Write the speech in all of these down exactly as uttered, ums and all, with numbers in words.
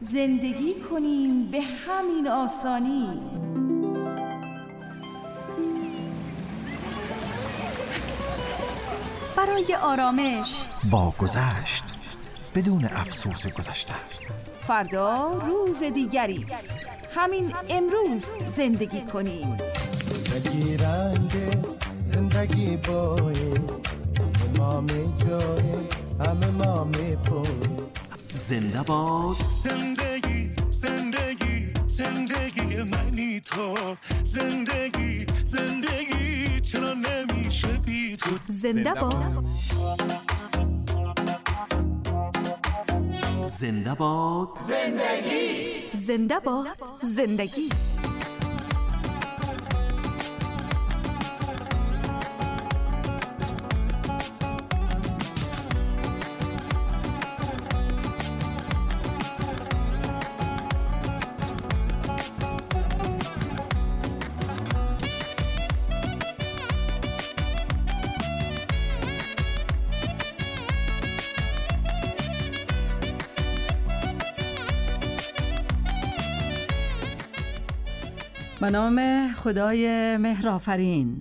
زندگی کنیم به همین آسانی. برای آرامش با گذشت بدون افسوس گذشته. فردا روز دیگری است. همین امروز زندگی کنیم. زندگی رنگ است، زندگی بایست، همه ما جای همه ما میپویم. زنده باد زندگی، زندگی، زندگی منی تو. زندگی، زندگی چرا نمیشه بی تو. زنده باد زنده باد زندگی. زنده باد زندگی. به نام خدای مهرآفرین.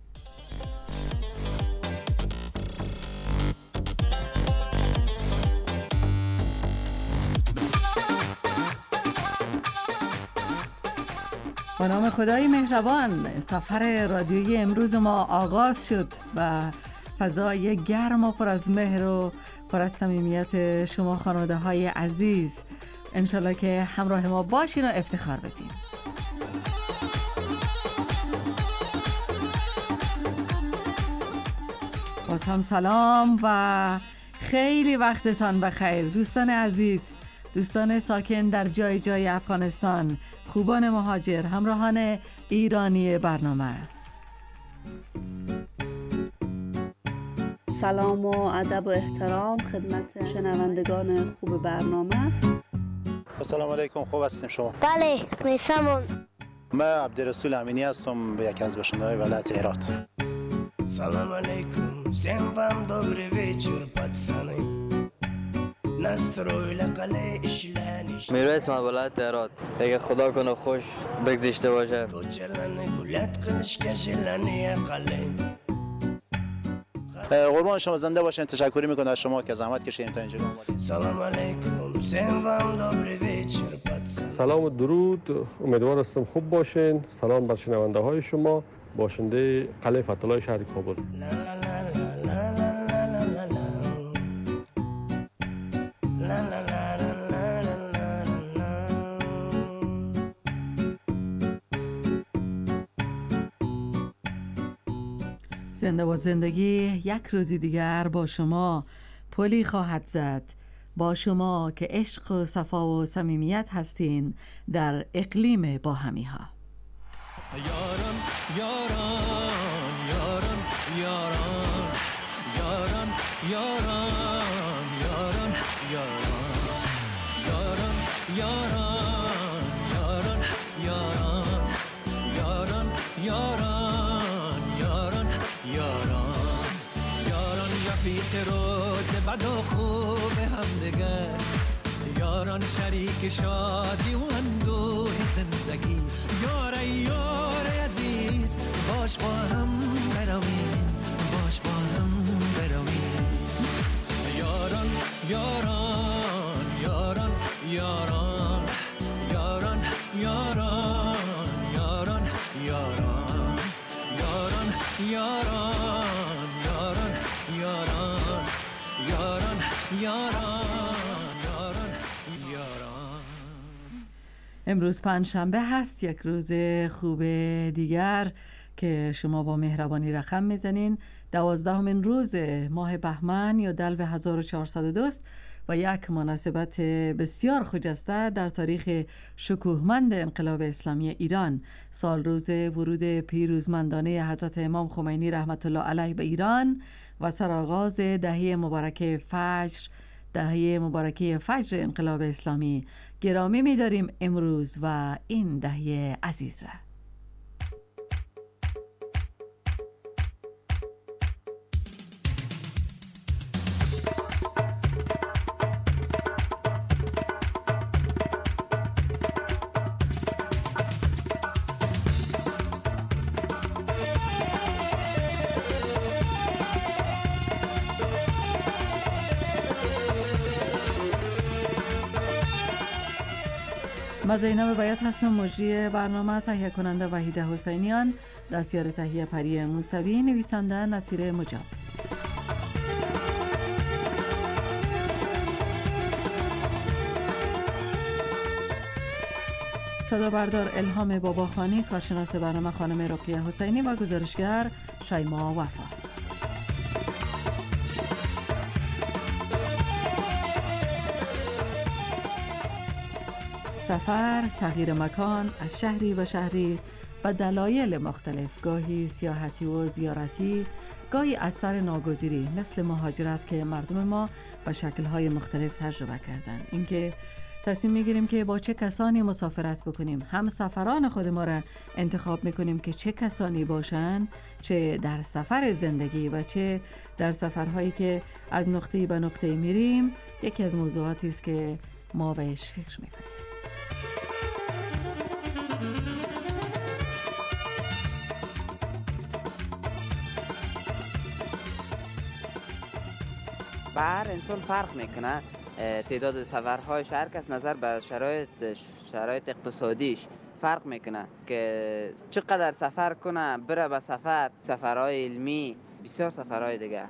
به نام خدای مهربان سفر رادیویی امروز ما آغاز شد و فضای گرم و پر از مهر و پر از صمیمیت شما خانواده های عزیز. انشالله که همراه ما باشین و افتخار بدین. باز هم سلام و خیلی وقتتان بخیر دوستان عزیز، دوستان ساکن در جای جای افغانستان، خوبان مهاجر، همراهان ایرانی برنامه. سلام و ادب و احترام خدمت شنوندگان خوب برنامه. السلام علیکم، خوب هستیم شما؟ بله، میسمون. من عبدالرسول امینی هستم، یکی از باشنده‌های ولایت هرات. سلام علیکم. Всем вам добрый вечер, пацаны. Настроили قلعه اشلانش. میرویس من ولایت هرات. اگه خدا کنه خوش بگذشته باشه. تو جلانه گلت قلش کجلانه قلعه. قربان شما، زنده باشین. تشکر میکنم از شما که زحمت کشیدین تا اینجا اومدید. سلام علیکم. Всем вам добрый вечер, пацаны. سلام و درود. امیدوار هستم خوب باشین. سلام بر شنونده های شما، باشنده قلعه فتح‌الله شهر کابل. زنده باد زندگی یک روزی دیگر با شما پلی خواهد زد، با شما که عشق و صفا و صمیمیت هستین در اقلیم باهمی ها. یاران یاران یاران یاران یاران یاران یاران یاران یاران یاران یاران یاران یاران یاران یاران یاران رفیق روز بد و خوب همدیگر، یاران شریک شادی و اندوه زندگی. یار یار عزیز باش با هم برویم، باش با هم برویم. یاران یاران یاران یاران یاران یاران یاران یاران یاران یاران یاران یاران یاران یاران امروز پنجشنبه هست، یک روز خوب دیگر که شما با مهربانی رقم میزنین. دوازدهمین روز ماه بهمن یا دلو هزار و چهارصد و دو است و یک مناسبت بسیار خجسته در تاریخ شکوهمند انقلاب اسلامی ایران، سال روز ورود پیروزمندانه حضرت امام خمینی رحمت الله علیه به ایران و سرآغاز دهه مبارکه فجر دهه مبارکه فجر انقلاب اسلامی. گرامی می‌داریم امروز و این دهه عزیز را. من زینب بیات هستم. مجری برنامه، تهیه کننده وحیده حسینیان، دستیار تهیه پری موسوی، نویسنده نصیر مجاب. صدا بردار الهام باباخانی، کارشناس برنامه خانم رقیه حسینی و گزارشگر شایما وفا. سفر، تغییر مکان از شهری به شهری و دلایل مختلف، گاهی سیاحتی و زیارتی، گاهی اثر ناگزیری مثل مهاجرت که مردم ما به شکل‌های مختلف تجربه کردن. اینکه تصمیم میگیریم که با چه کسانی مسافرت بکنیم، هم سفران خود ما را انتخاب میکنیم که چه کسانی باشن، چه در سفر زندگی و چه در سفرهایی که از نقطه‌ای به نقطه‌ای میریم، یکی از موضوعاتی است که ما بهش فکر میکنیم. به هر انسان فرق میکنه تعداد سفرهایش، هر کس نظر به شرایط شرایط اقتصادیش فرق میکنه که چقدر سفر کنه، بره به سفر، سفرهای علمی، بسیار سفرهای دیگه.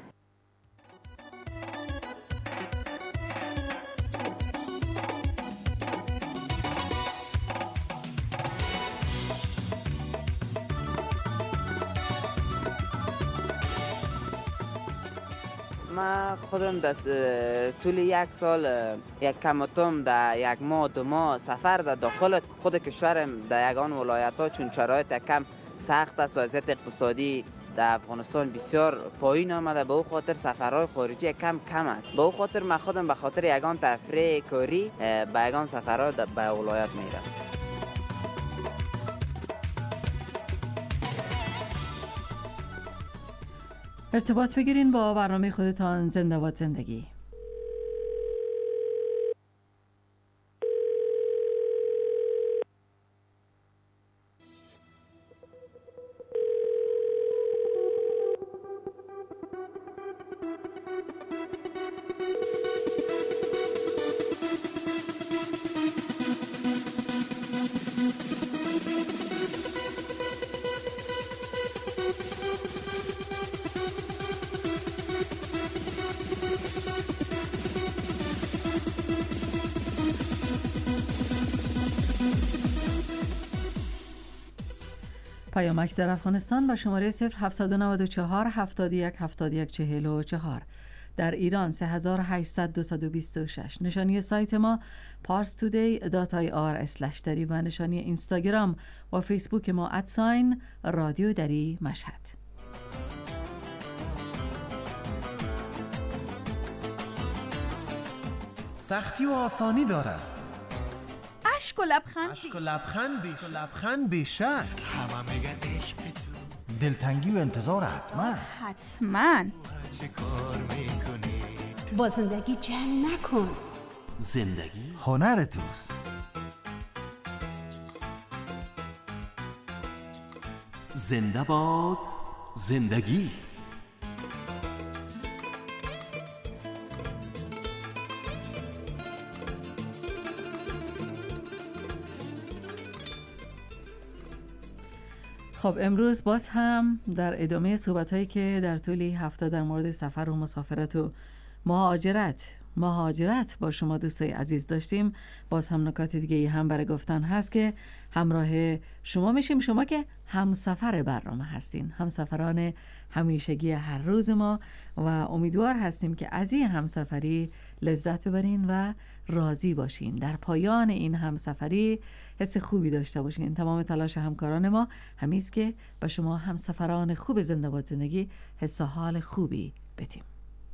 ما خودم دست طول یک سال یک کمتم در یک ماه دو ماه سفر در داخل خود کشورم در یگان ولایت ها، چون شرایط کم سخت است، وضعیت اقتصادی در افغانستان بسیار پایین آمده، به او خاطر سفرهای خارجی کم کم است. به او خاطر من خودم به خاطر یگان تفریح کاری به یگان سفرها به ولایت میرم. ارتباط بگیرین با برنامه خودتان زنده باد زندگی. پیامک در افغانستان با شماره صفر هفت نه چهار هفتاد و یک هفتاد و یک چهل و چهار، در ایران سه هزار و هشتصد و بیست و شش. نشانی سایت ما پارس تودی دات آی آر اسلش دری و نشانی اینستاگرام و فیسبوک ما ادساین رادیو دری مشهد. سختی و آسانی داره، عشق و لبخند عشق و لبخند بیش لبخند بیشک، همه میگن عشق تو، دلتنگی و انتظار حتما حتما. چه کار میکنی؟ با زندگی جنگ نکن، زندگی هنر توست. زنده باد زندگی. خب امروز باز هم در ادامه صحبت‌هایی که در طول هفته در مورد سفر و مسافرت و مهاجرت مهاجرت با شما دوستای عزیز داشتیم، باز هم نکات دیگه هم برای گفتن هست که همراه شما میشیم، شما که همسفر برنامه هستین، همسفران همیشگی هر روز ما، و امیدوار هستیم که از این همسفری لذت ببرین و راضی باشین. در پایان این همسفری حس خوبی داشته باشین. تمام تلاش همکاران ما همیست که به شما همسفران خوب زنده باد زندگی حس و حال خوبی بدیم.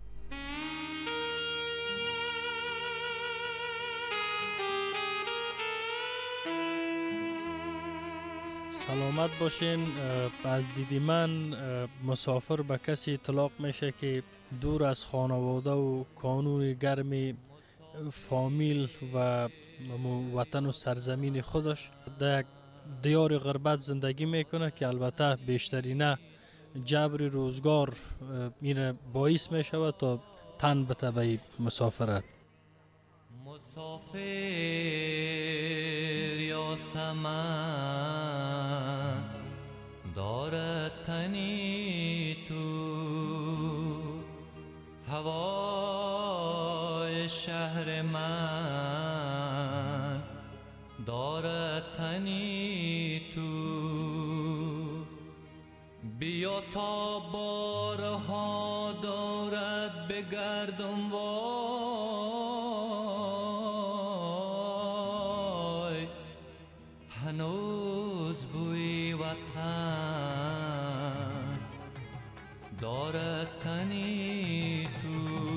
سلامت باشین. از دید من مسافر به کسی اطلاق میشه که دور از خانواده و کانون گرم فامیل و وطن و سرزمین خودش در دیار غربت زندگی میکنه که البته بیشترینه جبر روزگار این باعث میشود تا تن بته به مسافرت. مسافر یاسمن دارد تنی تو، هوای شهر من دارد تنی تو. بیا تا بارها دارد بگردم وای، هنوز بوی وطن دارد تنی تو.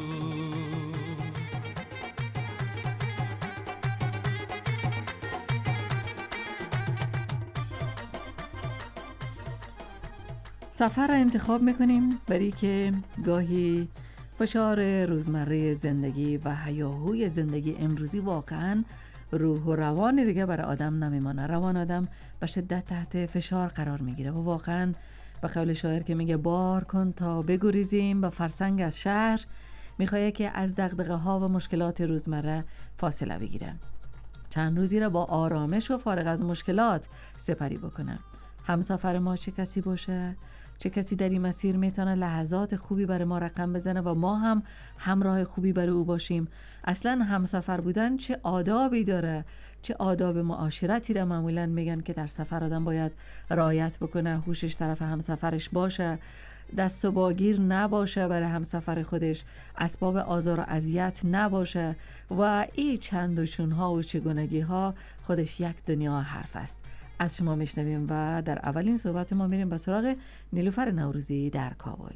سفر را انتخاب میکنیم برای که گاهی فشار روزمره زندگی و هیاهوی زندگی امروزی واقعا روح و روان دیگه برای آدم نمیمانه. روان آدم به شدت تحت فشار قرار میگیره و واقعا به قول شاعر که میگه بار کن تا بگریزیم به فرسنگ از شهر، میخواد که از دغدغه ها و مشکلات روزمره فاصله بگیره، چند روزی را با آرامش و فارغ از مشکلات سپری بکنه. همسفر ما چه کسی باشه، چه کسی در این مسیر میتونه لحظات خوبی برای ما رقم بزنه و ما هم همراه خوبی برای او باشیم. اصلا همسفر بودن چه آدابی داره، چه آداب معاشرتی را معمولا میگن که در سفر آدم باید رعایت بکنه، هوشش طرف همسفرش باشه، دست و باگیر نباشه برای همسفر خودش، اسباب آزار و اذیت نباشه و این چند و چونها و چگونگی ها خودش یک دنیا حرف است. از شما میشنویم و در اولین صحبت ما میریم به سراغ نیلوفر نوروزی در کابل.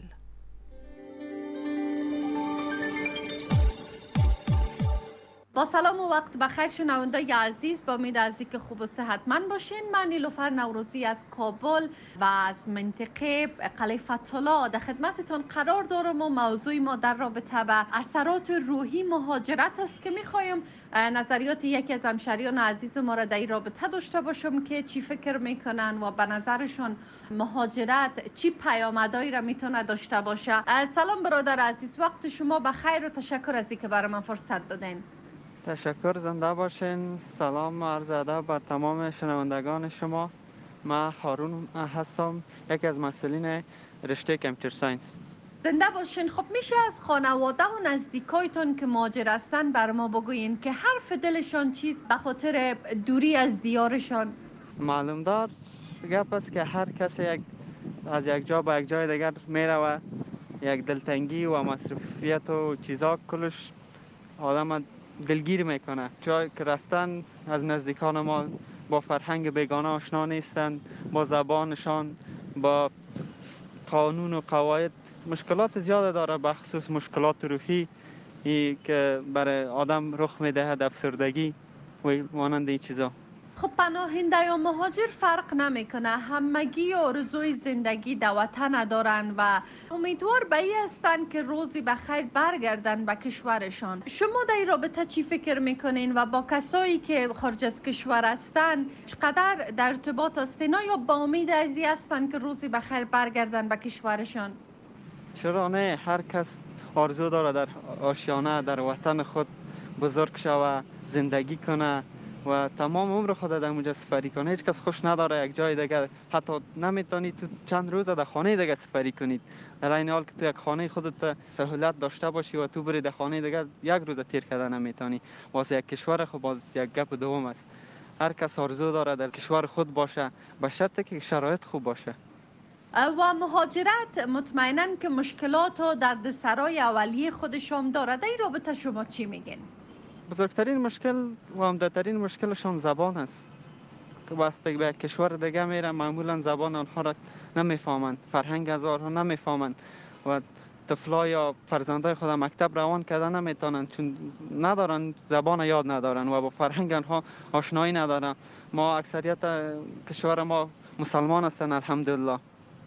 با سلام و وقت بخیر شنوندای عزیز، با امید از اینکه خوب و صحتمند باشین. من نیلوفر نوروزی از کابل و از منطقه قلعه فتح‌الله در خدمتتون قرار دارم و موضوع ما در رابطه به اثرات روحی مهاجرت است که میخوایم نظریات یکی از همشهریان عزیز ما را در این رابطه داشته باشم که چی فکر میکنن و به نظرشون مهاجرت چی پیامدهایی را میتونه داشته باشه. سلام برادر عزیز، وقت شما بخیر و تشکر از اینکه برای من فرصت دادین. تشکر، زنده باشین. سلام و عرض ادب بر تمام شنوندگان شما. من هارون هستم، یکی از مسئولین رشته کامپیوتر ساینس. زنده باشین. خب میشه از خانواده و نزدیکایتون که مهاجر هستن بر ما بگوین که حرف دلشان چیست به خاطر دوری از دیارشان؟ معلوم دار گپ است که هر کسی یک از یک جا به یک جای دیگر میره و یک دلتنگی و مصروفیت و چیزا کلش آدم دلگیر میکنه. جایی که رفتن از نزدیکان ما با فرهنگ بیگانه آشنا نیستند، با زبانشان، با قانون و قواعد مشکلات زیاد داره، به خصوص مشکلات روحی ای که برای آدم رخ میدهد، افسردگی و مانند این چیزا. خب پناهنده یا مهاجر فرق نمیکنه، همگی آرزوی زندگی در وطن دارن و امیدوار به این هستن که روزی بخیر برگردن به کشورشان. شما در این رابطه چی فکر میکنین و با کسایی که خارج از کشور هستن چقدر در ارتباط هستین یا با امید از این هستن که روزی بخیر برگردن به کشورشان؟ چرا نه، هر کس آرزو داره در آشیانه در وطن خود بزرگ شود، زندگی کنه و تمام عمر خود در اونجا سفری کنه. هیچ کس خوش نداره یک جای دیگه، حتی نمیتونید تو چند روز در خانه دیگه سفری کنید، در این حال که تو یک خانه خودت سهولت داشته باشی و تو بری در خانه دیگه یک روز تیر کردن نمیتونی. واسه یک کشور خود باز یک گپ دوم است. هر کس آرزو داره در کشور خود باشه، به شرطی که شرایط خوب باشه. و مهاجرت مطمئناً که مشکلات و دردسرای اولیه خودش هم داره. در این رابطه شما چی میگین؟ بزرگترین مشکل و عمده‌ترین مشکلشان زبان است. که وقتی به کشور دیگه میرن معمولا زبان آنها را نمیفهمند، فرهنگ از آنها نمیفهمند و طفلا یا فرزندای خود مکتب روان کردن نمیتونن چون ندارن، زبان یاد ندارن و با فرهنگ آنها آشنایی ندارن. ما اکثریت کشور ما مسلمان هستن الحمدلله،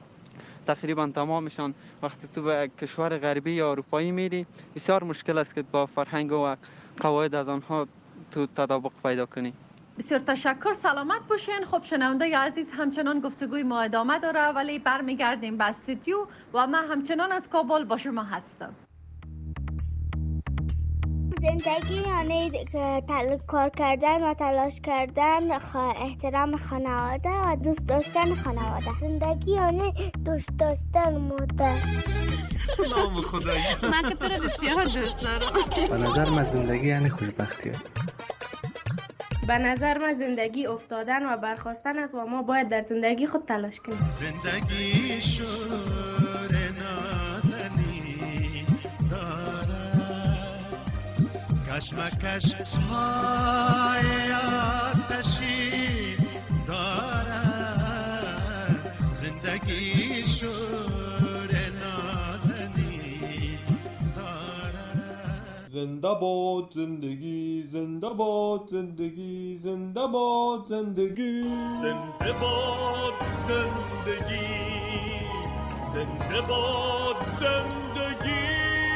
تقریبا تمامشان. وقتی تو به کشور غربی یا اروپایی میری بسیار مشکل است که با فرهنگ و قواعد از آنها تو تطابق پیدا کنی. بسیار تشکر، سلامت باشین. خب شنوندای عزیز، همچنان گفتگوی ما ادامه داره ولی برمیگردیم به استودیو و من همچنان از کابل با شما هستم. زندگی یعنی تل... کار کردن و تلاش کردن، خ... احترام خانواده و دوست داشتن خانواده. زندگی یعنی دوست داشتن مادر. نام خدایی. من که تو رو بسیار دوست دارم. به نظر من زندگی یعنی خوشبختی است. به نظر من زندگی افتادن و برخاستن است و ما باید در زندگی خود تلاش کنیم. زندگی شور نازنی دارد، کشمکش های آتشی دارد. زندگی شور نازنی دارد. زنده باد زندگی، زنده باد زندگی، زنده باد زندگی، زنده باد زندگی، زنده باد زندگی.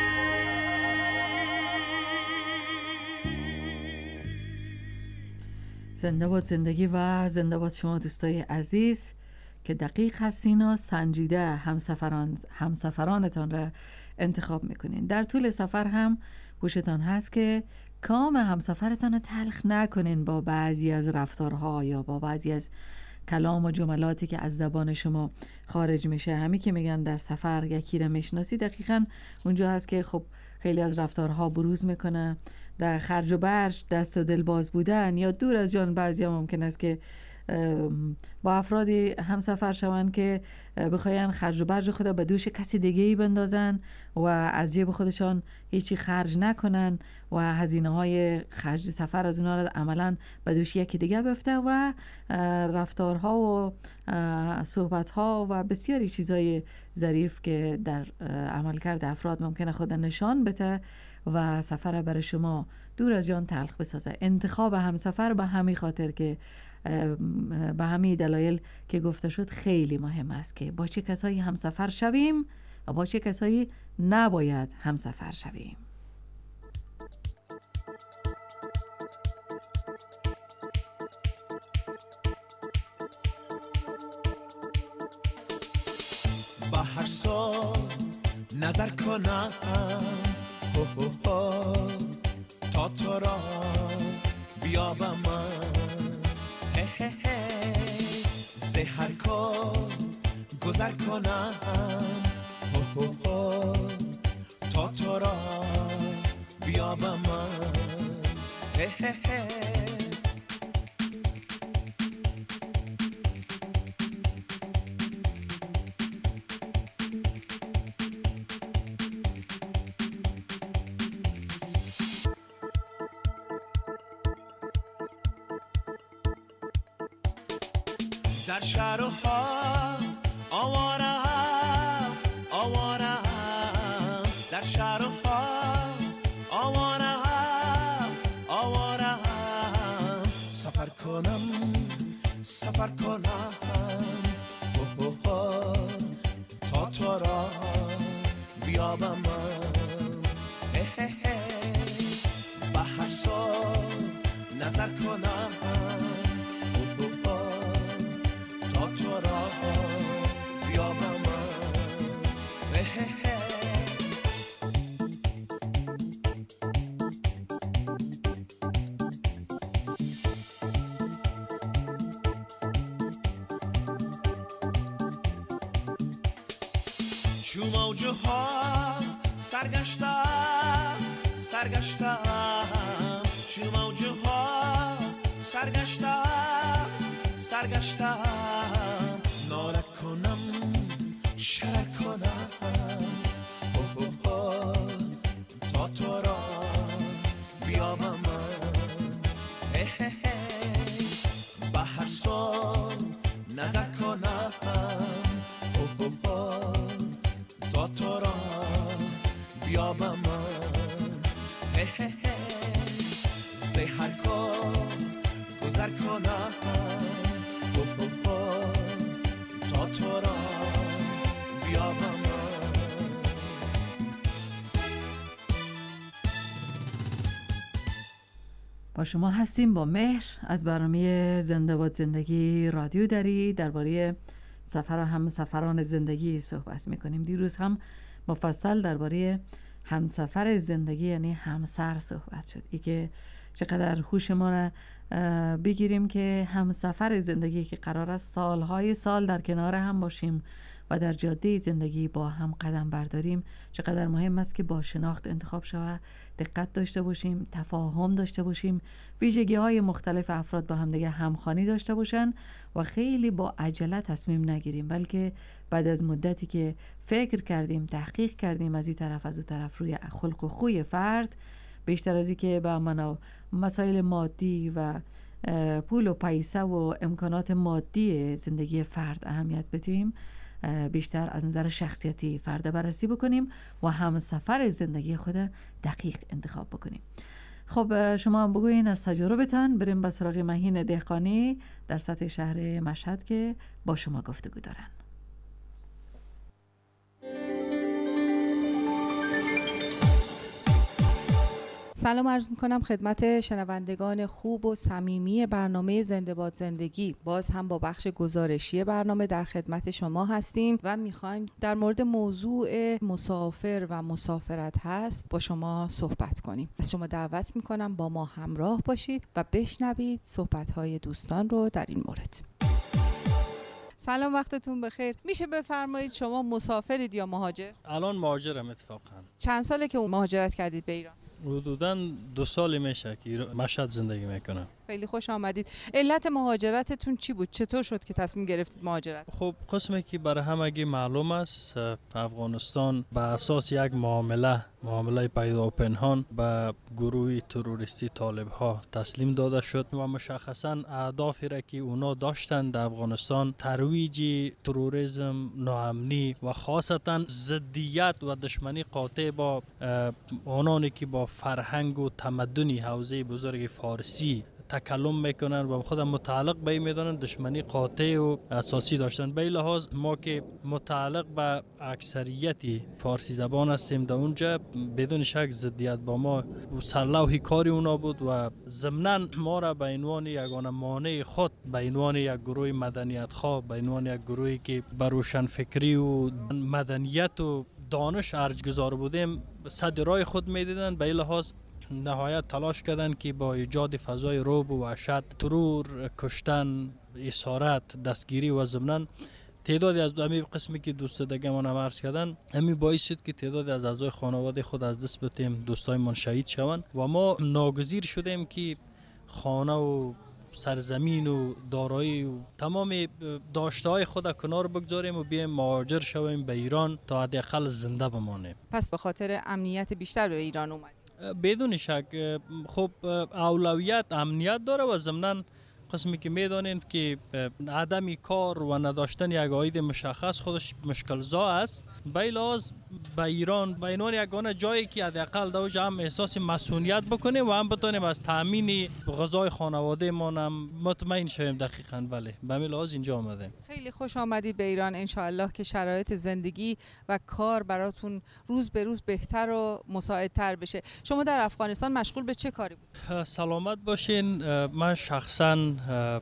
زنده باد زندگی و زنده باد شما دوستای عزیز که دقیق هستین و سنجیده همسفران همسفرانتان را انتخاب میکنین. در طول سفر هم هوشتان هست که کام همسفرتان تلخ نکنین با بعضی از رفتارها یا با بعضی از کلام و جملاتی که از زبان شما خارج میشه. همی که میگن در سفر یکی را میشناسی، دقیقاً اونجا هست که خب خیلی از رفتارها بروز میکنه. در خرج و برش دست و دل باز بودن یا دور از جان بعضی ها ممکن است که با افرادی همسفر شوند که بخواین خرج و برج خود به دوش کسی دیگه ای بندازن و از جیب خودشان هیچی خرج نکنن و هزینه های خرج سفر از اونا را عملا به دوش یکی دیگه بفته و رفتارها و صحبتها و بسیاری چیزهای ظریف که در عملکرد افراد ممکنه خود نشان بده و سفر برای شما دور از جان تلخ بسازه. انتخاب همسفر به همین خاطر که به همین دلایل که گفته شد خیلی مهم است که با چه کسایی همسفر شویم و با چه کسایی نباید همسفر شویم. با هر سال نظر کنم هو هو هو تا تو را بیابم هر کار گذر کنم هو هو هو تا تو را بیابم هه هه هه. در شهر و حال آوارم آوارم، در شهر و حال آوارم آوارم. سفر کنم سفر کنم هو هو هو تا تو را بیابم هه هه هه. به هر سال نظر کنم چو موجه ها سرگشتم سرگشتم، چو موجه ها سرگشتم سرگشتم. ناله کنم شرر کنم هو هو هو تا تو را بیابم هه هه هه. به هر سال نظر کنم هو هو هو تا تو را بیابم هه هه هه. ز هر کار گذر کنم هو هو هو تا تو را بیابم. با شما هستیم با مهر از برنامه زنده باد زندگی رادیو دری. درباره سفر و هم سفران زندگی صحبت میکنیم. دیروز هم مفصل درباره همسفر زندگی یعنی همسر صحبت شد. ای که چقدر هوش ما را بگیریم که همسفر زندگی که قرار است سالهای سال در کنار هم باشیم و در جاده زندگی با هم قدم برداریم، چقدر مهم است که با شناخت انتخاب شود، دقت داشته باشیم، تفاهم داشته باشیم، ویژگی های مختلف افراد با هم دیگه همخوانی داشته باشن و خیلی با عجله تصمیم نگیریم، بلکه بعد از مدتی که فکر کردیم، تحقیق کردیم از این طرف از اون طرف روی خلق و خوی فرد، بیشتر از این که به منو مسائل مادی و پول و پیسه و امکانات مادی زندگی فرد اهمیت بدیم، بیشتر از نظر شخصیتی فرد بررسی بکنیم و هم سفر زندگی خود دقیق انتخاب بکنیم. خب شما هم بگوین از تجربتان. بریم به سراغ مهین دهقانی در سطح شهر مشهد که با شما گفتگو دارن. سلام عرض میکنم خدمت شنوندگان خوب و صمیمی برنامه زنده باد زندگی. باز هم با بخش گزارشی برنامه در خدمت شما هستیم و میخوایم در مورد موضوع مسافر و مسافرت هست با شما صحبت کنیم. از شما دعوت میکنم با ما همراه باشید و بشنوید صحبت‌های دوستان رو در این مورد. سلام، وقتتون بخیر. میشه بفرمایید شما مسافرید یا مهاجر؟ الان مهاجرم اتفاقا. چند ساله که مهاجرت کردید به ایران؟ حدوداً دو سال میشه که مشهد زندگی میکنم. خیلی خوش آمدید. علت مهاجرتتون چی بود؟ چطور شد که تصمیم گرفتید مهاجرت؟ خب قسمی که برای همگی معلوم است، افغانستان به اساس یک معامله معامله پیدا و پنهان به گروه تروریستی طالب ها تسلیم داده شد و مشخصاً اهدافی را که اونا داشتند در افغانستان ترویج تروریسم، ناامنی و خاصتاً ضدیت و دشمنی قاطع با آنانی که با فرهنگ و تمدنی حوزه بزرگ فارسی تکلم میکنن و خودم متعلق به این میدانن، دشمنی قاطع و اساسی داشتن. به این لحاظ ما که متعلق به اکثریتی فارسی زبان هستیم در اونجا بدون شک ضدیت با ما سرلوحی کاری اونا بود و ضمناً ما را به عنوان یگانه مانع خود، به عنوان یک گروه مدنیت خواه، به عنوان یک گروهی که بر روشن فکری و مدنیت و دانش ارجگذار بودیم صد رای خود میدیدن. به این لحاظ نهایت تلاش کردن که با ایجاد فضای رعب و وحشت، ترور، کشتن، اسارت، دستگیری و ضمناً تعدادی از همین قسمی که دوست دیگه من عرض کردن، همین باعث شد که تعدادی از اعضای خانواده خود از دست بدیم، دوستای من شهید شوند و ما ناگزیر شدیم که خانه و سرزمین و دارایی و تمام داشته‌های خود کنار بگذاریم و بیایم مهاجر شویم به ایران تا حداقل زنده بمانیم. پس به خاطر امنیت بیشتر به ایران اومد؟ بدون شک. خب اولویت امنیت داره و ضمناً قسمی که میدانید که عدم کار و نداشتن یک عاید مشخص خودش مشکل زا است. به لحاظ به ایران به عنوان یگانه جایی که حداقل دوج هم احساس مسئولیت بکنیم و هم بتونیم از تامین غذای خانواده ما هم مطمئن شویم. دقیقاً بله، به همین لحاظ اینجا آمدیم. خیلی خوش آمدید به ایران. ان شاء الله که شرایط زندگی و کار براتون روز به روز بهتر و مساعدتر بشه. شما در افغانستان مشغول به چه کاری بود؟ سلامت باشین. من شخصاً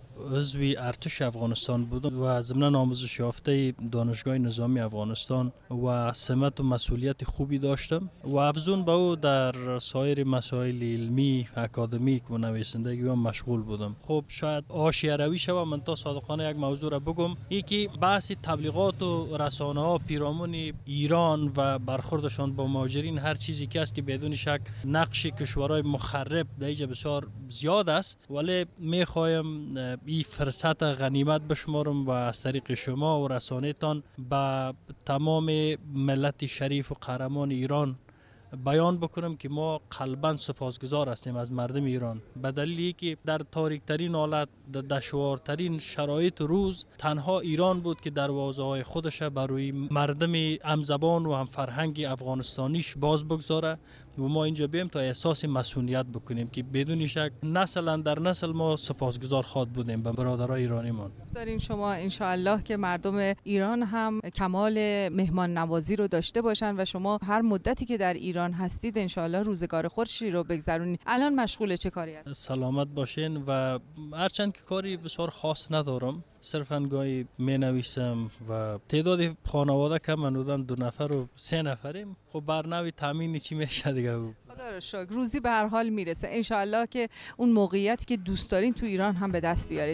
عضوی ارتش افغانستان بودم و ضمن آموزش یافته دانشگاه نظامی افغانستان و سمت و مسئولیت خوبی داشتم و افزون به او در سایر مسائل علمی، اکادمیک و نویسندگی هم مشغول بودم. خب شاید حاشیه روی شوم، من تا صادقانه یک موضوع را بگم، یکی بحث تبلیغات و رسانه ها پیرامون ایران و برخوردشان با مهاجرین، هر چیزی که است که بدون شک نقش کشورهای مخرب در اینجا بسیار زیاد است، ولی میخوایم این فرصت غنیمت بشمارم و از طریق شما و رسانه تان به تمام ملت شریف و قهرمان ایران بیان بکنم که ما قلباً سپاسگزار هستیم از مردم ایران، به دلیلی که در تاریک ترین حالت، در دشوارترین شرایط روز، تنها ایران بود که دروازه های خودش بر روی مردم همزبان و هم فرهنگ افغانستانیش باز بگذاره و ما اینجا بیم تا احساس مسئولیت بکنیم که بدون شک نسلا در نسل ما سپاسگزار خواد بودیم به برادرای ایرانیمان. دارین شما ان شاء الله که مردم ایران هم کمال مهمان نوازی رو داشته باشن و شما هر مدتی که در ایران ایران هستید انشالله روزگار خوشی رو بگذرونید. الان مشغول چه کاری هستید؟ سلامت باشین و هرچند که کاری بسیار خاص ندارم، صرفاً گاهی می نویسم و تعداد خانواده کم منودن، دو نفر و سه نفریم. خب برنامه تامین چی میشه دیگه؟ خدا رو شکر روزی به هر حال میرسه انشالله که اون موقعیتی که دوست دارین تو ایران هم به دست بیارید.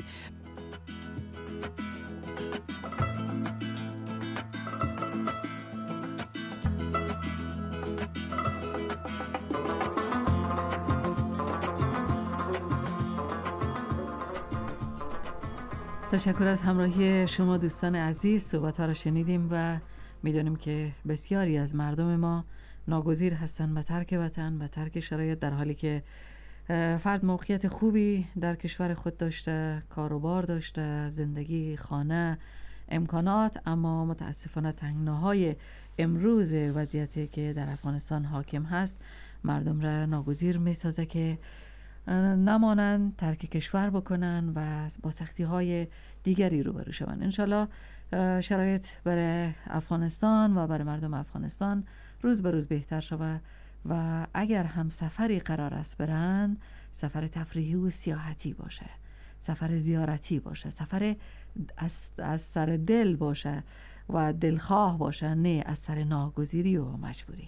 تشکر از همراهی شما دوستان عزیز. صحبت ها را شنیدیم و میدونیم که بسیاری از مردم ما ناگزیر هستند به ترک وطن، به ترک شرایط، در حالی که فرد موقعیت خوبی در کشور خود داشته، کاروبار داشته، زندگی، خانه، امکانات، اما متاسفانه تنگناهای امروز وضعیتی که در افغانستان حاکم هست مردم را ناگزیر میسازه که نمانند، ترک کشور بکنن و با سختی های دیگری روبرو شوند. انشالله شرایط برای افغانستان و برای مردم افغانستان روز به روز بهتر شود و اگر هم سفری قرار است برن، سفر تفریحی و سیاحتی باشه، سفر زیارتی باشه، سفر از, از سر دل باشه و دلخواه باشه، نه از سر ناگزیری و مجبوری.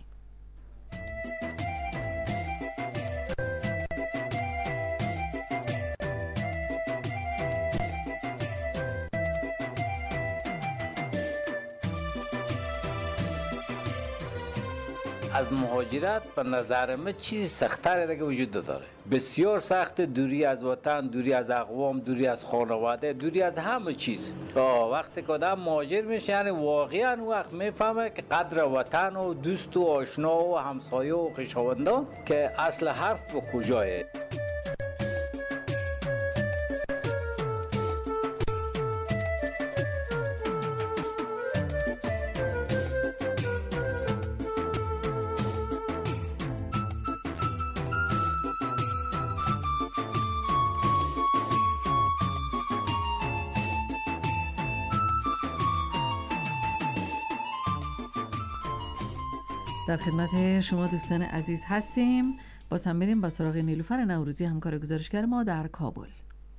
از مهاجرت به نظر من چیزی سخت‌تر دیگه وجود داره. بسیار سخت، دوری از وطن، دوری از اقوام، دوری از خانواده، دوری از همه چیز. تا وقتی که آدم مهاجر میشه یعنی واقعا وقت میفهمه که قدر وطن و دوست و آشنا و همسایه و خویشاوندان که اصل حرف به کجاه. در خدمت شما دوستان عزیز هستیم. باز هم بریم با سراغ نیلوفر نوروزی، همکار گزارشگر ما در کابل.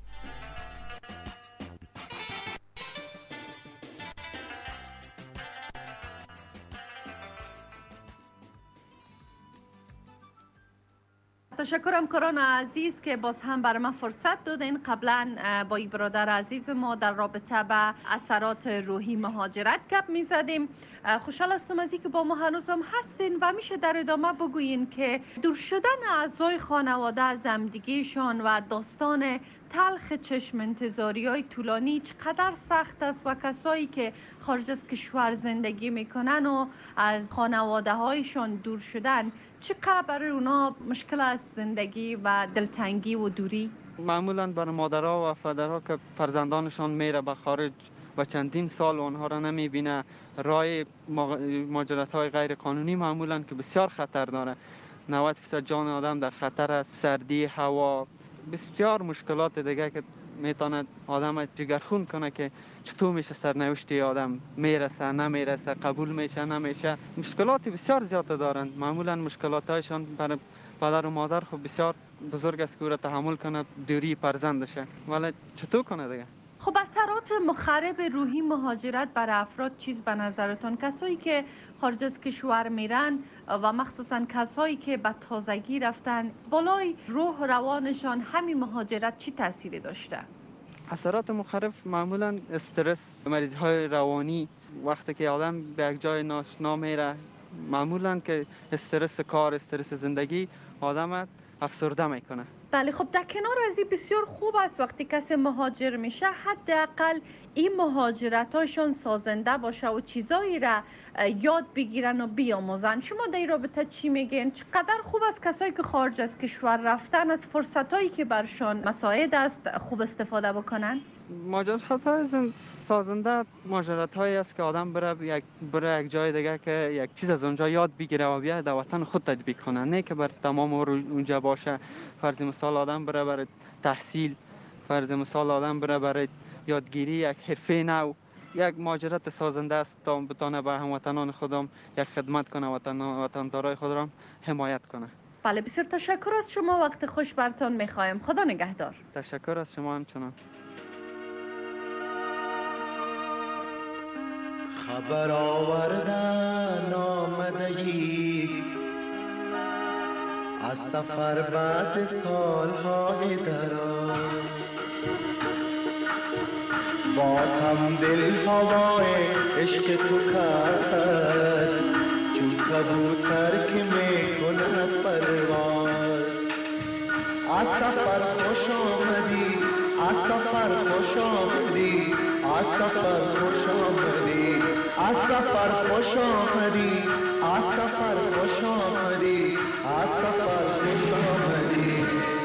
تشکرم کران عزیز که باز هم برای من فرصت دادین. قبلا با این برادر عزیز ما در رابطه به اثرات روحی مهاجرت گپ می زدیم. خوشحال هستم از اینکه با ما هنوز هم هستین و میشه در ادامه بگویین که دور شدن اعضای خانواده از همدیگه‌شان و داستان تلخ چشم انتظاری های طولانی چقدر سخت است و کسایی که خارج از کشور زندگی میکنن و از خانواده هایشان دور شدن چقدر برای اونا مشکل است زندگی و دلتنگی و دوری؟ معمولا برای مادرها و پدرها که فرزندانشان میره به خارج و چندین سال اونها را نمیبینه، راه مهاجرت های غیر قانونی معمولا که بسیار خطر داره، نود درصد جان آدم در خطر است، سردی، هوا، بسیار مشکلات دیگه که میتونه آدم جگرخون کنه که چطور میشه سرنوشتی آدم میرسه نمیرسه، قبول میشه نمیشه. مشکلات بسیار زیاد دارند. معمولا مشکلات هایشان برای پدر و مادر خب بسیار بزرگ است که او را تحمل کنه دوری فرزندشه، ولی چطور کنه دیگه؟ خب اثرات مخرب روحی مهاجرت بر افراد چیز به نظرتون؟ کسایی که خارج از کشور میرن و مخصوصا کسایی که به تازگی رفتن، بالای روح روانشان همین مهاجرت چی تأثیری داشته؟ اثرات مخرب معمولا استرس، مریض های روانی. وقتی که آدم به یک جای ناشنا میره، معمولا که استرس کار، استرس زندگی آدم افسرده میکنه. بله، خب در کنار از این بسیار خوب است وقتی کسی مهاجر میشه حداقل این مهاجرت هایشان سازنده باشه و چیزایی را یاد بگیرن و بیاموزن. شما در این رابطه چی میگین؟ چقدر خوب است کسایی که خارج از کشور رفتن از فرصت هایی که برشان مساعد است خوب استفاده بکنن؟ مهاجرت های سازنده مهاجرت هایی است که آدم بره یک بره یک جای دیگه که یک چیز از اونجا یاد بگیره و بیاد در وطن خود تطبیق کنه، نه که بر تمام اونجا باشه. فرض مثال آدم بره برای تحصیل، فرض مثال آدم بره برای یادگیری یک حرفه نو، یک مهاجرت سازنده است تا بتانه به هموطنان خودم یک خدمت کنه، وطن وطندارای خود را حمایت کنه. بله بسیار تشکر از شما، وقت خوش برتان میخوایم. خدا نگهدار. تشکر از شما همچنان. خبر آوردن آمدگی از سفر بعد سالهای دراز، باز هم دل هوای عشق تو کرد چون کبوتر که میکند پرواز. از سفر خوش آمدی، از سفر خوش آمدی، از سفر خوش آمدی، از سفر خوش آمدی، از سفر خوش آمدی، از سفر خوش آمدی.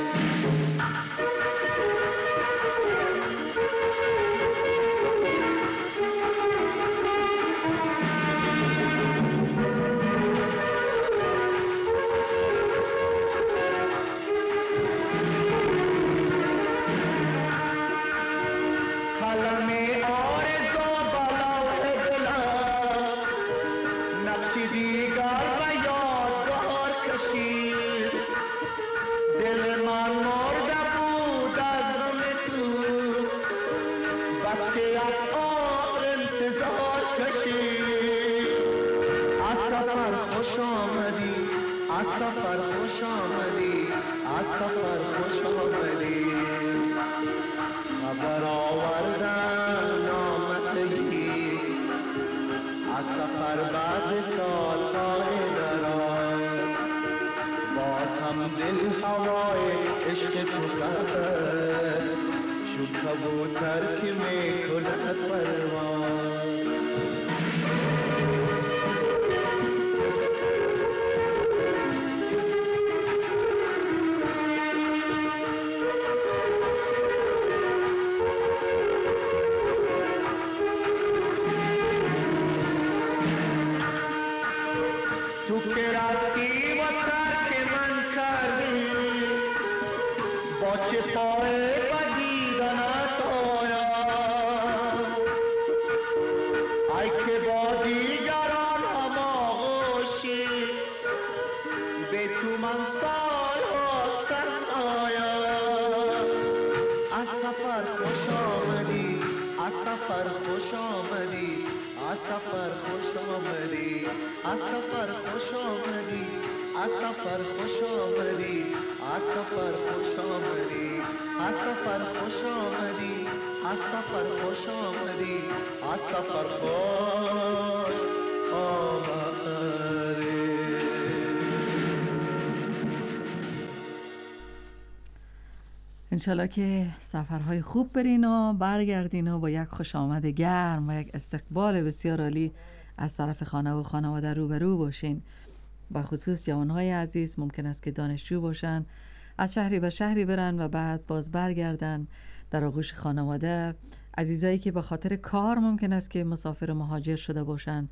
انشالله که سفرهای خوب برین و برگردین و با یک خوش آمد گرم و یک استقبال بسیار عالی از طرف خانه و خانواده روبرو باشین. با خصوص جوانهای عزیز ممکن است که دانشجو باشن، از شهری به شهری برن و بعد باز برگردن در آغوش خانواده. عزیزایی که به خاطر کار ممکن است که مسافر مهاجر شده باشن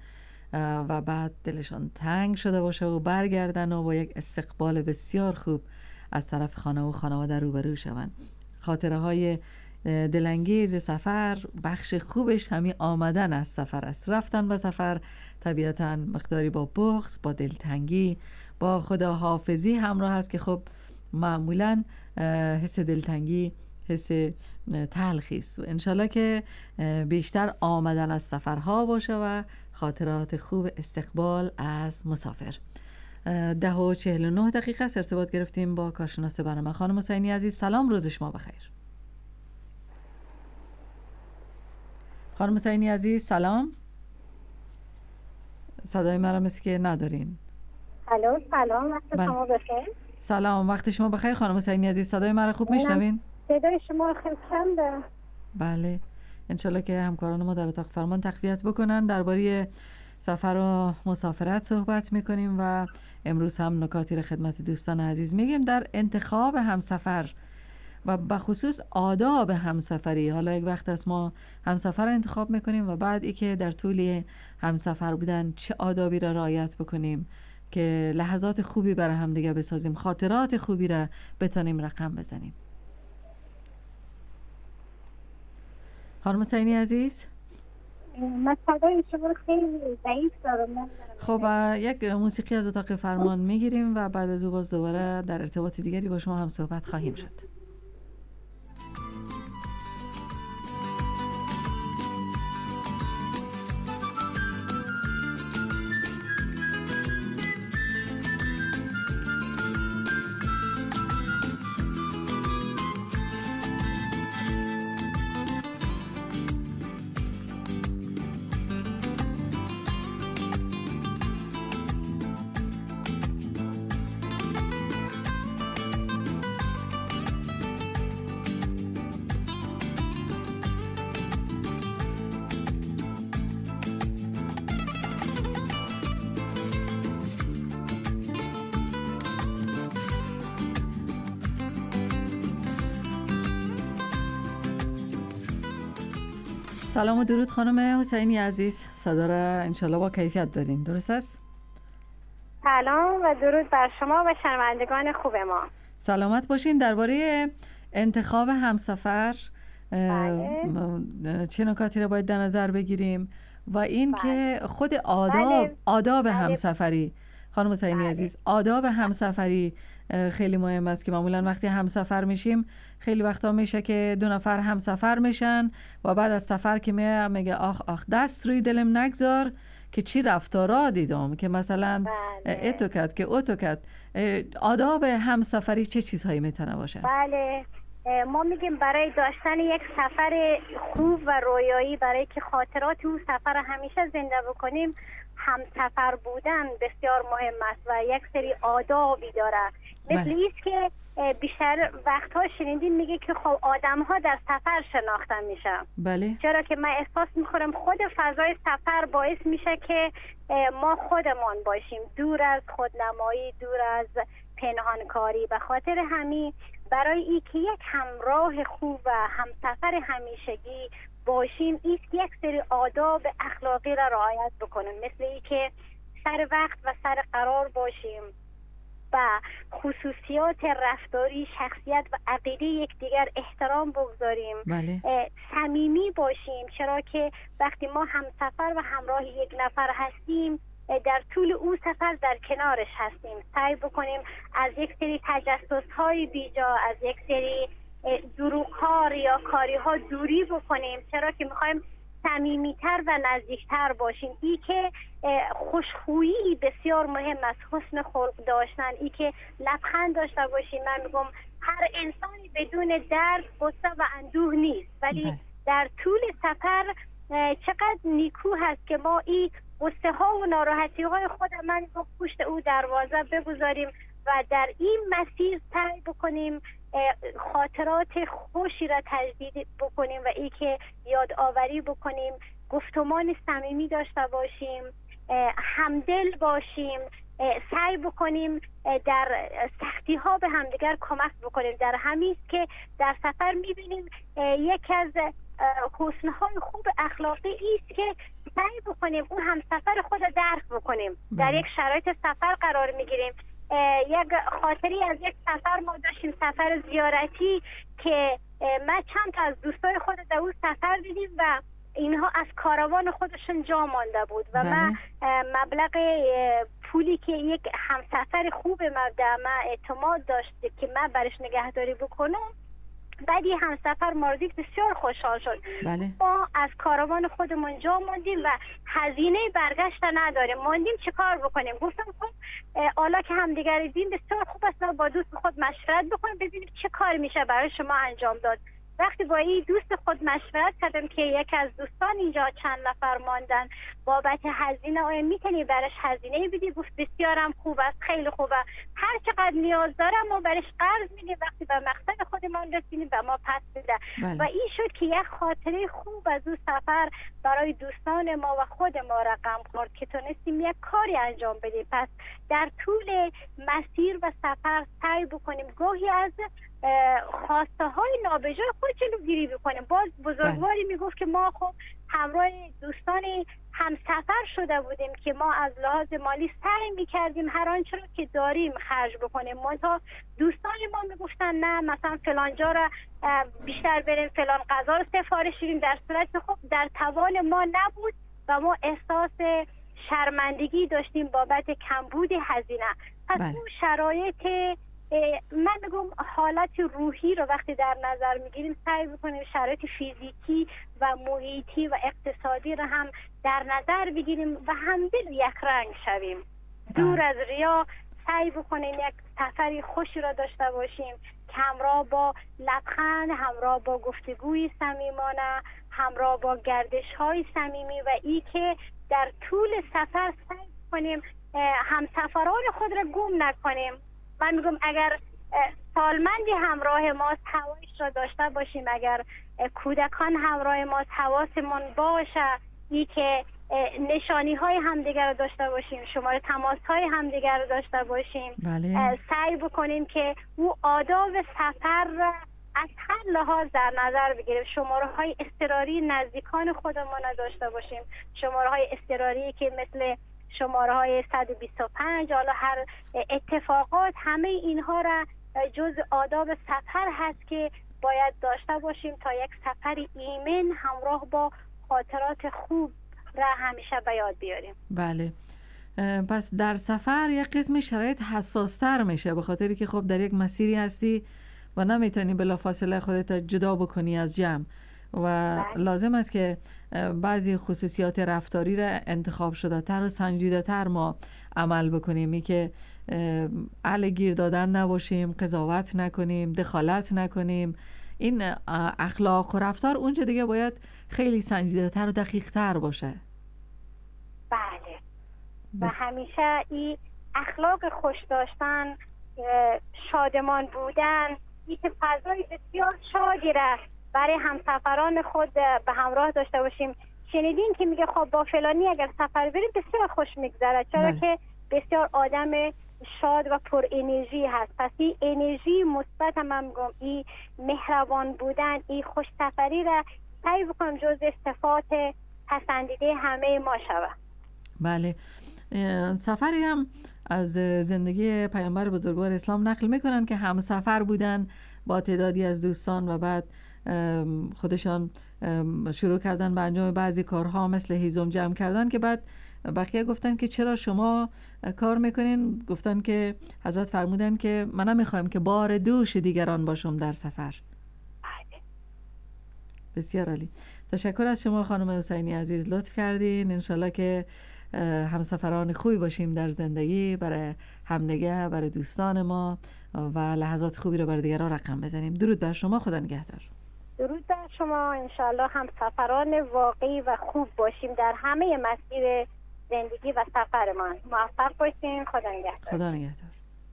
و بعد دلشان تنگ شده باشه و برگردن و با یک استقبال بسیار خوب از طرف خانه و خانواده روبرو شوند. خاطره های دلانگیز سفر بخش خوبش همین آمدن از سفر است. رفتن به سفر طبیعتاً مقداری با بغض، با دلتنگی، با خداحافظی همراه است که خب معمولاً حس دلتنگی حس تلخی است و انشالله که بیشتر آمدن از سفرها باشه و خاطرات خوب استقبال از مسافر. ده و چهل و نه دقیقه است. ارتباط گرفتیم با کارشناس برنامه. خانم حسینی عزیز سلام، روز شما بخیر. خانم حسینی عزیز سلام، صدای مرا مثل که ندارین. الو سلام، وقت شما بخیر. سلام، وقت شما بخیر خانم حسینی عزیز، صدای مرا خوب میشنوین؟ صدای شما خیلی کمه. بله، انشالله که همکاران ما در اتاق فرمان تقویت بکنن. درباره سفر و مسافرت صحبت میکنیم و امروز هم نکاتی را خدمت دوستان عزیز میگیم در انتخاب همسفر و بخصوص آداب همسفری. حالا یک وقت است ما همسفر را انتخاب میکنیم و بعد ای که در طول همسفر بودن چه آدابی را رعایت بکنیم که لحظات خوبی برای هم دیگه بسازیم، خاطرات خوبی را بتونیم رقم بزنیم. خانم حسینی عزیز من صدای شما خیلی ضعیف دارم. خب یک موسیقی از اتاق فرمان میگیریم و بعد از او باز دوباره در ارتباط دیگری با شما هم صحبت خواهیم شد. سلام و درود خانم حسینی عزیز، صدا را انشالله با کیفیت دارین، درست است؟ سلام و درود بر شما و شنوندگان خوب ما. سلامت باشین. درباره انتخاب همسفر چه نکاتی را باید در نظر بگیریم و این بله. که خود آداب بله. آداب بله. همسفری خانم حسینی بله. عزیز، آداب همسفری خیلی مهم است که معمولا وقتی همسفر میشیم خیلی وقتا میشه که دو نفر همسفر میشن و بعد از سفر که میگه آخ آخ دست روی دلم نگذار که چی رفتارا دیدم که مثلا بله. اتو کرد که اوتو کرد. آداب همسفری چه چیزهایی میتونه باشه؟ بله ما میگیم برای داشتن یک سفر خوب و رویایی، برای که خاطرات اون سفر همیشه زنده بکنیم، همسفر بودن بسیار مهم است و یک سری آدابی داره. مثل بله. ایست که بیشتر وقتها شنیدین میگه که خب آدم ها در سفر شناختن میشن. بله. چرا که من احساس میخورم خود فضای سفر باعث میشه که ما خودمان باشیم، دور از خودنمایی، دور از پنهانکاری. به خاطر همین برای ای که یک همراه خوب و همسفر همیشگی باشیم، ایست یک سری آداب اخلاقی را رعایت بکنیم، مثل ای که سر وقت و سر قرار باشیم و خصوصیات رفتاری، شخصیت و عقیده یکدیگر احترام بگذاریم. بله. صمیمی باشیم، چرا که وقتی ما همسفر و همراه یک نفر هستیم در طول اون سفر در کنارش هستیم، سعی بکنیم از یک سری تجسس‌های بیجا، از یک سری دروغ‌ها، ریاکاری‌ها دوری بکنیم، چرا که می‌خوایم صمیمیتر و نزدیکتر باشیم. ای که خوشخویی بسیار مهم است، حسن خلق داشتن، ای که لبخند داشته باشیم. من میگم هر انسانی بدون درد، غصه و اندوه نیست، ولی در طول سفر چقدر نیکو هست که ما این غصه ها و ناراحتی های خود من رو پشت او دروازه بگذاریم و در این مسیر سعی بکنیم خاطرات خوشی را تجدید بکنیم و ای که یادآوری بکنیم، گفتمان صمیمی داشته باشیم، همدل باشیم، سعی بکنیم در سختی ها به همدیگر کمک بکنیم. در همین است که در سفر میبینیم یک از حسنهای خوب اخلاقی است که سعی بکنیم اون همسفر خود درک بکنیم. در یک شرایط سفر قرار میگیریم. یک خاطری از یک سفر ما داشتیم، سفر زیارتی، که من چند تا از دوستای خود در اون سفر دیدیم و اینها از کاروان خودشون جا مانده بود و بله. من مبلغ پولی که یک همسفر خوب مبدأ من اعتماد داشته که من برش نگهداری بکنم، بعدی همسفر ماردیک بسیار خوشحال شد. بله. ما از کاروان خودمون جا ماندیم و هزینه برگشت نداریم، ماندیم چه کار بکنیم. گفتم خب حالا که همدیگر دیدیم بسیار خوب است با دوست خود مشورت بکنیم ببینیم چه کار میشه برای شما انجام داد. وقتی با این دوست خود مشورت کردم که یک از دوستان اینجا چند نفر ماندن، بابت هزینه آیا میتونی برش هزینه بدی؟ گفت بسیارم خوب است، خیلی خوبه، هر چقدر نیاز دارم ما برش قرض میدیم، وقتی به مقصد خودمان رسیدیم به ما پس بده. و این شد که یک خاطره خوب از اون سفر برای دوستان ما و خود ما رقم خورد که تونستیم یک کاری انجام بدیم. پس در طول مسیر و سفر سعی بکنیم گاهی از خواسته های نابجای خود جلوگیری بکنیم. باز بزرگواری میگفت که ما خب همراه دوستانی هم سفر شده بودیم که ما از لحاظ مالی سعی می‌کردیم هر آنچه رو که داریم خرج بکنیم. ما تا دوستان ما میگفتن نه مثلا فلان جا را بیشتر بریم فلان غذا رو سفارش بدیم، در صورتی خب در توان ما نبود و ما احساس شرمندگی داشتیم بابت کمبود هزینه. پس بله. اون شرایط من میگم حالت روحی رو وقتی در نظر میگیریم سعی بکنیم شرایط فیزیکی و محیطی و اقتصادی رو هم در نظر بگیریم و همدل یک رنگ شویم. دور از ریا سعی بکنیم یک سفری خوشی را داشته باشیم که همراه با لبخند، همراه با گفتگوی صمیمانه، همراه با گردش های صمیمی و ای که در طول سفر سعی کنیم همسفران خود را گم نکنیم. من میگم اگر سالمندی همراه ماست حواسش را داشته باشیم، اگر کودکان همراه ماست حواسمون باشه ای که نشانی های همدیگر رو داشته باشیم، شماره تماس های همدیگر رو داشته باشیم. بله. سعی بکنیم که او آداب سفر از هر لحاظ در نظر بگیریم. شماره های اضطراری نزدیکان خودمون رو داشته باشیم، شماره های اضطراری که مثل شماره های صد و بیست و پنج، حالا هر اتفاقات، همه اینها را جز آداب سفر هست که باید داشته باشیم تا یک سفر ایمن همراه با خاطرات خوب را همیشه به یاد بیاریم. بله. پس در سفر یک قسم شرایط حساستر میشه به خاطری که خب در یک مسیری هستی و نمیتونی بلافاصله خودت جدا بکنی از جمع و بله. لازم است که بعضی خصوصیات رفتاری را انتخاب شده تر و سنجیده تر ما عمل بکنیم، ای که اهل گیر دادن نباشیم، قضاوت نکنیم، دخالت نکنیم. این اخلاق و رفتار اونجا دیگه باید خیلی سنجیده تر و دقیق تر باشه. بله. بس. و همیشه این اخلاق خوش داشتن، شادمان بودن، این که فضای بسیار شادی را برای همسفران خود به همراه داشته باشیم. شنیدین که میگه خب با فلانی اگر سفر بریم بسیار خوش میگذره، چرا بله. که بسیار آدم شاد و پر انرژی هست. پس این انرژی مثبت، من میگم این مهربان بودن، این خوش سفری را سعی بکنم جز صفات پسندیده همه ما شود. بله. سفری هم از زندگی پیامبر بزرگوار اسلام نقل میکنن که هم سفر بودن با تعدادی از دوستان و بعد خودشان شروع کردن به انجام بعضی کارها مثل هیزم جمع کردن که بعد بقیه گفتن که چرا شما کار میکنین؟ گفتن که حضرت فرمودن که من نمیخوایم که بار دوش دیگران باشم در سفر. بسیار عالی. تشکر از شما خانم حسینی عزیز، لطف کردین. انشالله که همسفران خوبی باشیم در زندگی، برای همدیگه، برای دوستان ما و لحظات خوبی رو برای دیگران رقم بزنیم. درود بر شما، خدا نگهدار. درود بر شما. انشالله هم سفران واقعی و خوب باشیم در همه مسیر زندگی و سفرمان. موفق باشیم. خدا نگهدار. خدا نگهدار.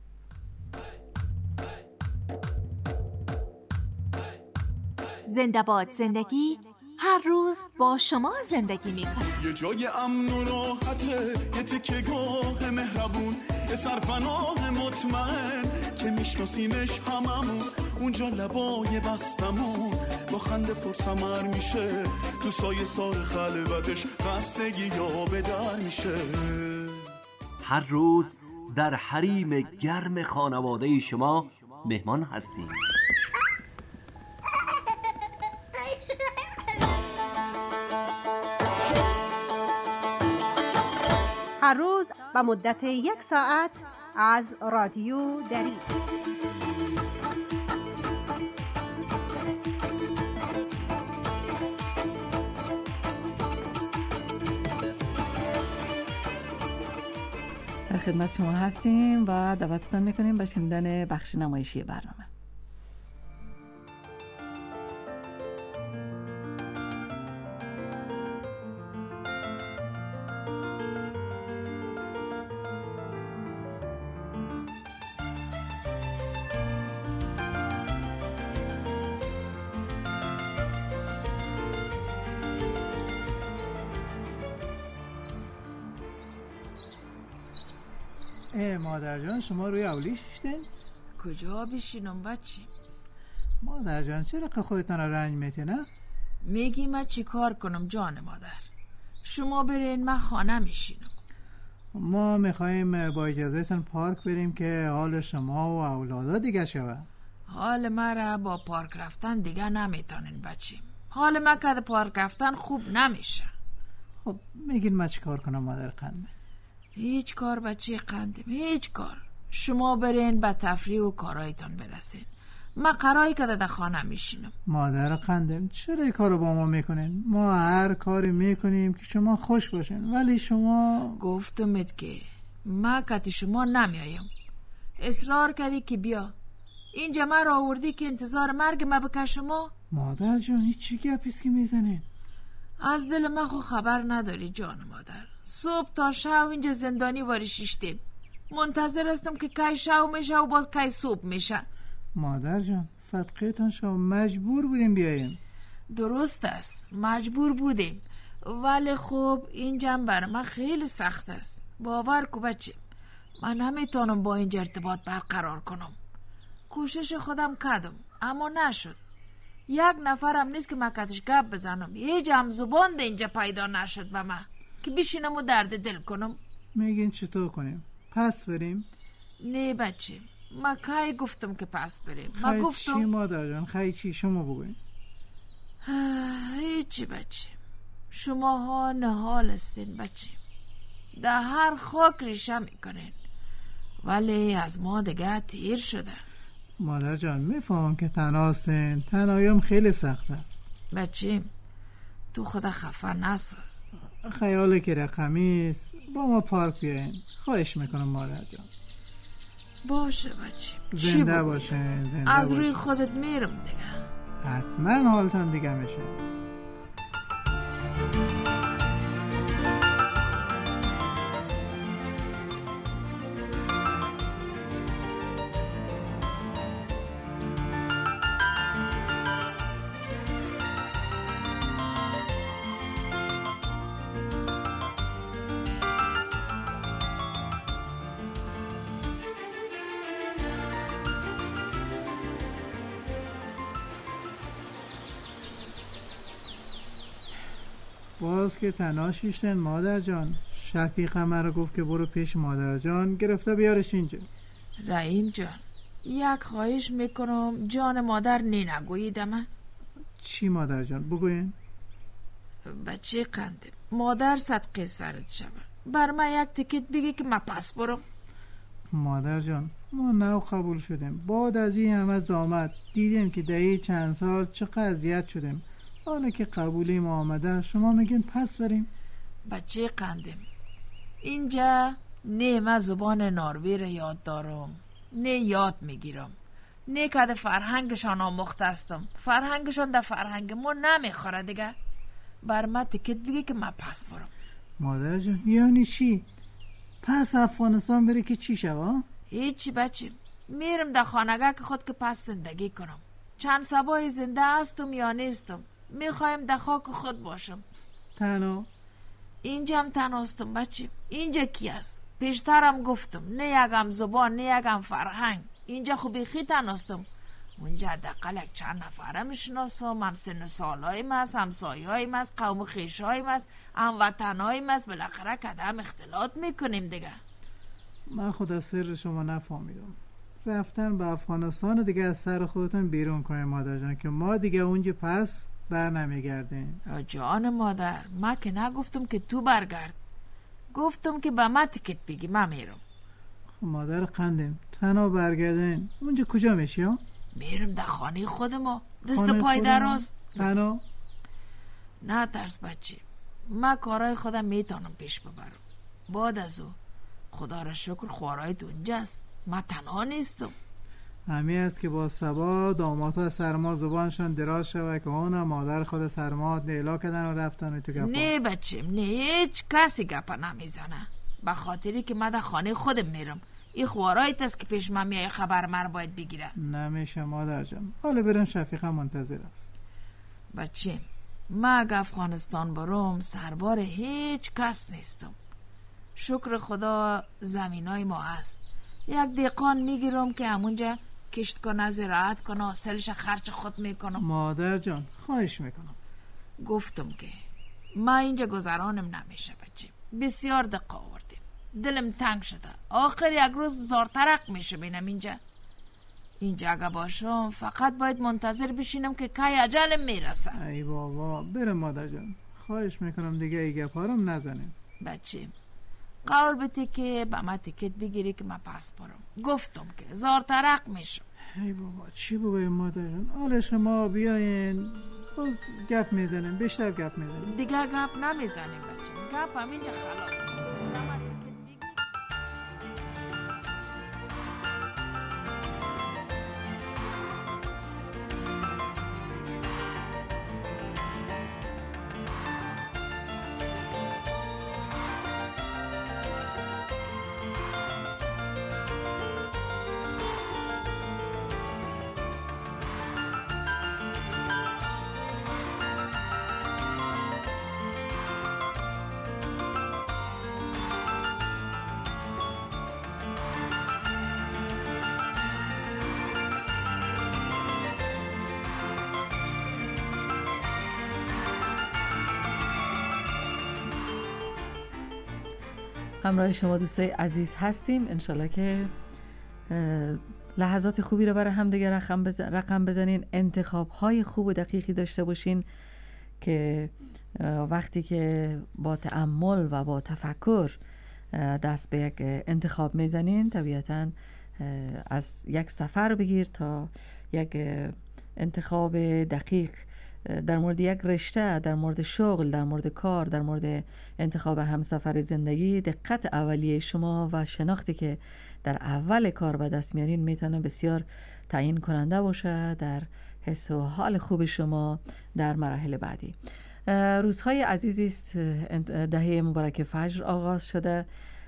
زنده باد زندگی، هر روز با شما زندگی میکنه. یه جای امن و راحته، یه تکه گاه مهربون، یه سرپناه مطمئن که میشناسیمش هممون. اونجا لبای بستمون با خنده پرسمر میشه، تو سایه سار خلوتش خستگی یا به در میشه. هر روز در حریم گرم خانواده شما مهمان هستیم. هر روز به مدت یک ساعت از رادیو دری. در خدمت شما هستیم و دعوتتان میکنیم به شنیدن بخش نمایشی برنامه. مادر جان شما روی اولی شیشتین؟ کجا بشینم بچه؟ مادر جان چرا که خودتان را رنج میتی نه؟ میگی من چی کار کنم جان مادر؟ شما برین، من خانه میشینم. ما میخواییم با اجازهتون پارک بریم که حال شما و اولادا دیگه شود. حال مرا با پارک رفتن دیگه نمیتونین بچیم. حال من که پارک رفتن خوب نمیشه. خب میگین من چی کار کنم مادر قنده؟ هیچ کار بچی قندم، هیچ کار. شما برین به تفریح و کارایتان برسین. من قراری که در خانه میشینم. مادر قندم چرا این کارو با ما میکنین؟ ما هر کاری میکنیم که شما خوش باشین، ولی شما گفتمت که من کتی شما نمیایم. اصرار کردی که بیا. اینجا من را آوردی که انتظار مرگ من بکن شما؟ مادر جان هیچ چی گپیست که میزنین؟ از دل من خو خبر نداری جان مادر. صبح تا شب اینجا زندانی واری شیشتیم. منتظر هستم که کی شب میشه و باز کی صبح میشه. مادر جان صدقیتان شما مجبور بودیم بیاییم. درست است، مجبور بودیم، ولی خب اینجا بر من خیلی سخت است. باور کو بچه، من نمیتونم با اینجا ارتباط برقرار کنم. کوشش خودم کردم اما نشد. یک نفرم نیست که من کتش گپ بزنم. هیچ هم زبان ده اینجا پیدا نشد به من که بشینم و درد دل کنم. میگین چطور کنیم؟ پس بریم؟ نه بچه، من کی گفتم که پس بریم؟ من خیلی گفتم چی مادر جان؟ خیلی چی؟ شما بگوین. هیچی بچه، شما ها نهال استین بچه، در هر خاک ریشه میکنین، ولی از ما دیگه تیر شده. مادر جان میفهمم که تنها هستین، تنهاییم خیلی سخت است. بچه تو خدا خفه نساز. خیاله که رقمیست، با ما پارک بیاین. خواهش میکنم مادر جان. باشه بچه، زنده باشین، زنده از روی باشین. خودت میرم دیگه. حتما حالتان دیگه میشه. باز که تنها شیشتن مادر جان. شفیق مرا گفت که برو پیش مادر جان، گرفته بیارش اینجا. رحیم جان یک خواهش میکنم، جان مادر نی نگوییدم. چی مادر جان؟ بگوین. بچه قنده مادر صدقه سرت شود، بر من یک تیکت بگی که من پس برم. مادر جان ما نو قبول شدیم، بعد از این همه زحمت دیدیم که دهی چند سال چقدر اذیت شدیم. حالا که قبولی ما آمده شما میگین پس بریم. بچه قندم اینجا نه من زبان ناروی را یاد دارم، نه یاد میگیرم، نه که ده فرهنگشان آموخته هستم. فرهنگشان ده فرهنگ ما نمیخوره دیگه. بر من تکت بگی که من پس برم. مادر جان یعنی چی؟ پس افغانستان بری که چی شوا؟ هیچی بچه، میرم در خانگاه که خود که پس زندگی کنم. چند سبای زنده هستم یا نیستم، میخوایم در خاک خود باشم. تنها؟ اینجا هم تنها هستم بچه. اینجا کی است؟ پیشترم گفتم نه یکم زبان نه یکم فرهنگ. اینجا خوبی خی تنها هستم. اونجا دقل یک چند نفره میشناسم، هم سن سالهایم هست، همسایه هایم هست، قوم خیش هایم هست، هموطن هایم هست. بالاخره کدام اختلاط میکنیم دیگه. من خود از سر شما نفهمیدم. رفتن به افغانستان دیگه از سر خودتون بیرون کنیم مادر جان، که ما دیگه اونجا پس بر نمیگردیم. جان مادر من که نگفتم که تو برگرد، گفتم که به من تکت بگی من میرم. مادر قندم تنها برگردین اونجا کجا میشی ها؟ میرم در خانه خود ما، دست پای دراز. تنها؟ نه ترس بچه، من کارهای خودم میتونم پیش ببرم. بعد از او خدا را شکر خوارایت اونجاست، من تنها نیستم. همین است که با سبا دامادها سرما زبانشان دراز شوه که اون مادر خود سرما نیلا کردن و رفتن و تو گپا. نه بچه نه، هیچ کسی گپا نمیزنه، به خاطری که من در خانه خودم میرم. این خوارایت است که پیش من میای خبر مر باید بگیره. نمیشه مادر جان، حالا برم شفیقم منتظر است. بچه من اگه افغانستان برم سربار هیچ کس نیستم. شکر خدا زمینای ما هست. یک دیقان میگیرم که همونجا کشت کنه، زراعت کنه، حاصلش خرچ خود میکنم. مادر جان خواهش میکنم گفتم که ما اینجا گذرانم نمیشه بچه، بسیار دق آوردیم، دلم تنگ شده، آخر یک روز زارترق میشه بینم اینجا. اینجا اگه باشم فقط باید منتظر بشینم که کی اجلم میرسه. ای بابا برم مادر جان، خواهش میکنم دیگه ای گپارم نزنیم. بچه قول بده که با ما تیکت بگیری که من پس برم. گفتم که زارترق میشم. ای بابا چی بگویم مادر جان، حالا شما بیاین باز گپ میزنیم، بیشتر گپ میزنیم. دیگه گپ نمیزنیم بچه، گپ هم اینجا خلاص. همراه شما دوستای عزیز هستیم. انشالله که لحظات خوبی رو برای هم دیگه رقم, بزن، رقم بزنین، انتخاب های خوب و دقیقی داشته باشین که وقتی که با تأمل و با تفکر دست به یک انتخاب میزنین، طبیعتاً از یک سفر بگیر تا یک انتخاب دقیق در مورد یک رشته، در مورد شغل، در مورد کار، در مورد انتخاب همسفر زندگی، دقت اولیه شما و شناختی که در اول کار به دست میارین میتونه بسیار تعیین کننده باشه در حس و حال خوب شما در مراحل بعدی. روزهای عزیزی است، دهه مبارک فجر آغاز شده.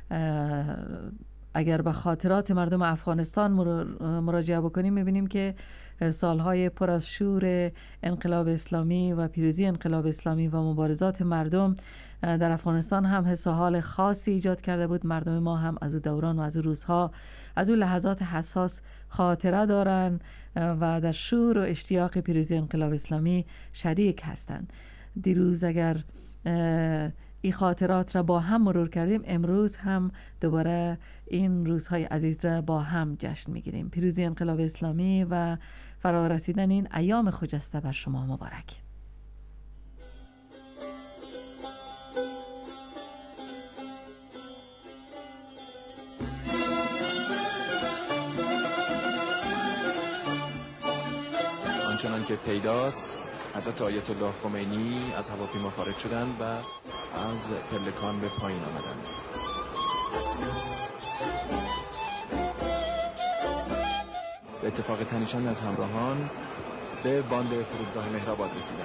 اگر به خاطرات مردم افغانستان مراجعه بکنیم میبینیم که سالهای پر از شور انقلاب اسلامی و پیروزی انقلاب اسلامی و مبارزات مردم در افغانستان هم حس و حال خاصی ایجاد کرده بود. مردم ما هم از او دوران و از او روزها، از او لحظات حساس خاطره دارن و در شور و اشتیاق پیروزی انقلاب اسلامی شریک هستند. دیروز اگر این خاطرات را با هم مرور کردیم، امروز هم دوباره این روزهای عزیز را با هم جشن میگیریم. پیروزی انقلاب اسلامی و فرا رسیدن این ایام خجسته بر شما مبارک. آنچنان که پیداست حضرت آیت الله خمینی از هواپیما خارج شدند و از پلکان به پایین آمدند. به اتفاق تنی چند از همراهان به باند فرودگاه مهرآباد رسیدند.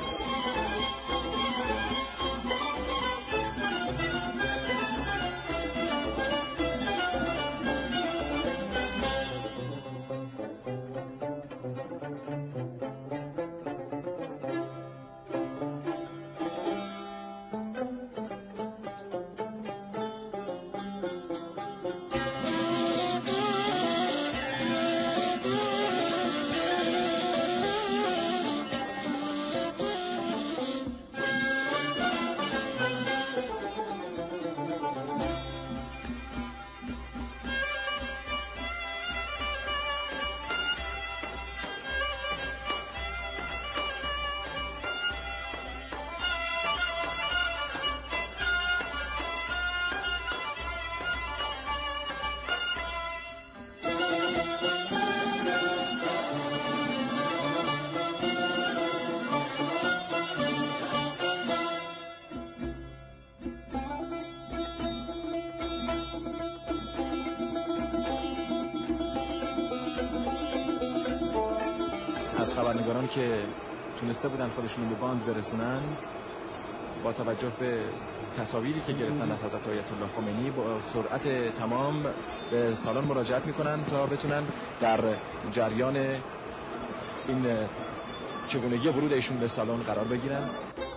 از خبرنگاران که تونسته بودن خودشون به باند برسونن، با توجه به تصاویری که گرفتن از حضرت آیت الله خمینی، با سرعت تمام به سالن مراجعت میکنن تا بتونن در جریان این چگونگی ورود ایشون به سالن قرار بگیرن.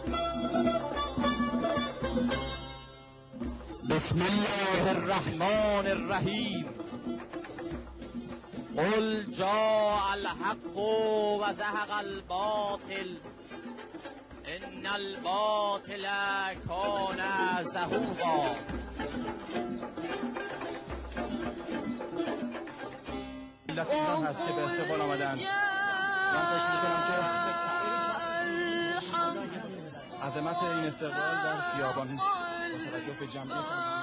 بسم الله الرحمن الرحیم. قل جاء الحق و زهق الباطل ان الباطل کان زهوقا. ملت ایران هست که به استقبال آمدن. من فکر می‌کنم که عظمت این استقبال در خیابان با توجه به جمعیت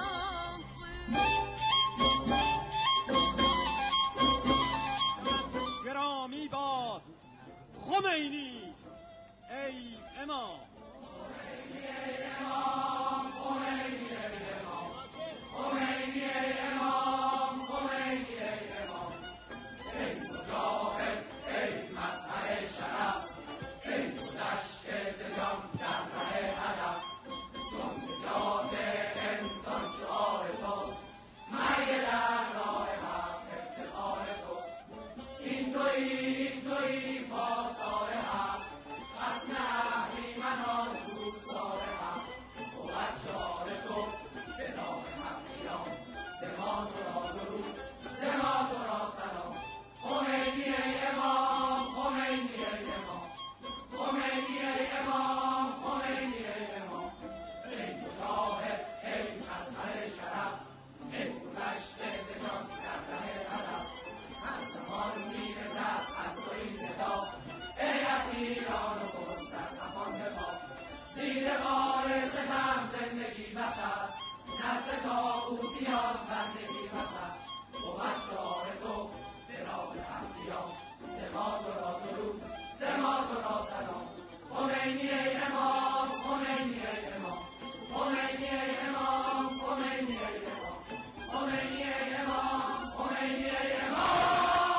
گرامی باد خمینی ای امام. خمینی ای امام، خمینی ای امام، خمینی ای امام، خمینی ای امام. ای مجاهد، ای مظهر شرف، ای گذشته ز جان در ره ادب. چون نجات انسان شعار توست، مرگ در راه حق افتخار توست. این تویی، این تویی پاسدار حق، خصم اهریمنان دوستدار حق. بود شعار تو به نام حقیان، ز ما تو را درود، ز ما تو را سلام. خمینی ای امام، خمینی ای امام، خمینی ای امام، خمینی ای امام. ای مجاهد، ای مظهر شرف، ای گذشته ز جان در ره ادب. هر زمان میرسد از تو این ندا، ای اسیران و گستر افان بپا. زیر بار ستم زندگی بس است، نزد طاغوتیان بندگی بس است. بود شعار تو به راه انبیا، ز ما تو را درود، ز ما تو را سلام. خمینی ای امام، خمینی ای امام، خمینی ای امام، خمینی ای امام، خمینی ای امام، خمینی ای امام.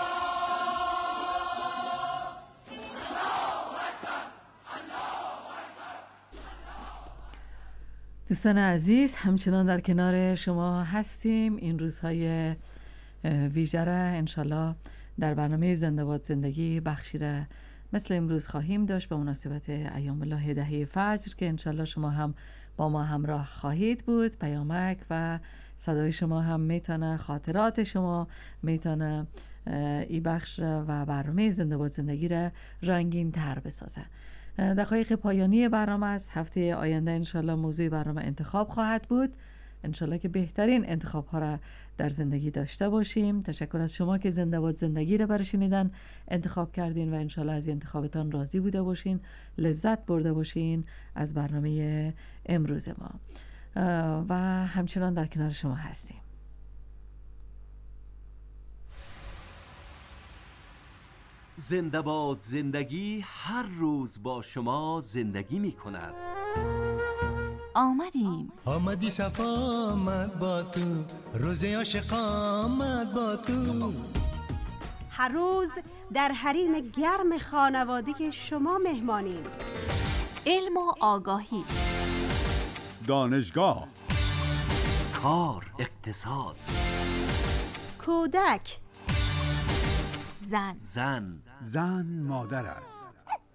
دوستان عزیز، همچنان در کنار شما هستیم. این روزهای ویژه را انشالله در برنامه زنده باد زندگی بخشی را مثل امروز خواهیم داشت به مناسبت ایام الله دهه فجر که انشالله شما هم با ما همراه خواهید بود. پیامک و صدای شما هم میتونه، خاطرات شما میتونه ای بخش و برنامه زنده باد زندگی را رنگین تر بسازه. دقایق پایانی برنامه است. هفته آینده انشالله موضوع برنامه انتخاب خواهد بود. انشالله که بهترین انتخاب ها را در زندگی داشته باشیم. تشکر از شما که زنده باد زندگی را برای شنیدن انتخاب کردین و انشالله از انتخابتان راضی بوده باشین، لذت برده باشین از برنامه امروز ما و همچنان در کنار شما هستیم. زنده باد زندگی هر روز با شما زندگی می کند. آمدیم آمدی صفا آمد با تو، روز عاشق آمد با تو. هر روز در حریم گرم خانوادگی شما مهمانیم. علم و آگاهی، دانشگاه، کار، اقتصاد، کودک، زن زن زن مادر است.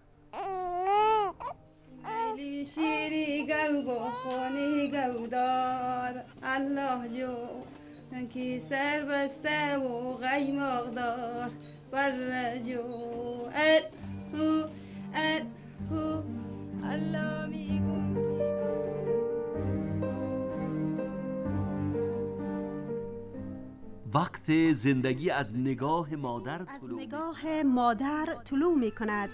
علی شیری گو با خانه گودار، الله جو کی سر بسته و قیماق دار بر جو ال هو ال هو الله میگم. وقت زندگی از نگاه مادر از طلوع نگاه مادر طلوع می کند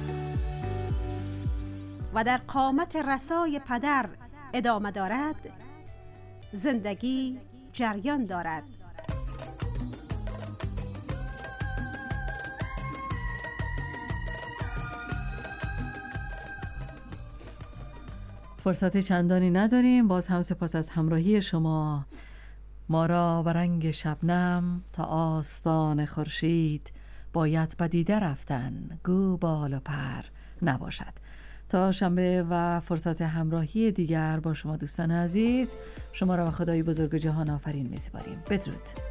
و در قامت رسای پدر ادامه دارد. زندگی جریان دارد. فرصت چندانی نداریم. باز هم سپاس از همراهی شما. ما را به رنگ شبنم تا آستان خورشید باید بدیده رفتن، گو بال و پر نباشد. تا شنبه و فرصت همراهی دیگر با شما دوستان عزیز، شما را به خدای بزرگ جهان آفرین می‌سپاریم. بدرود.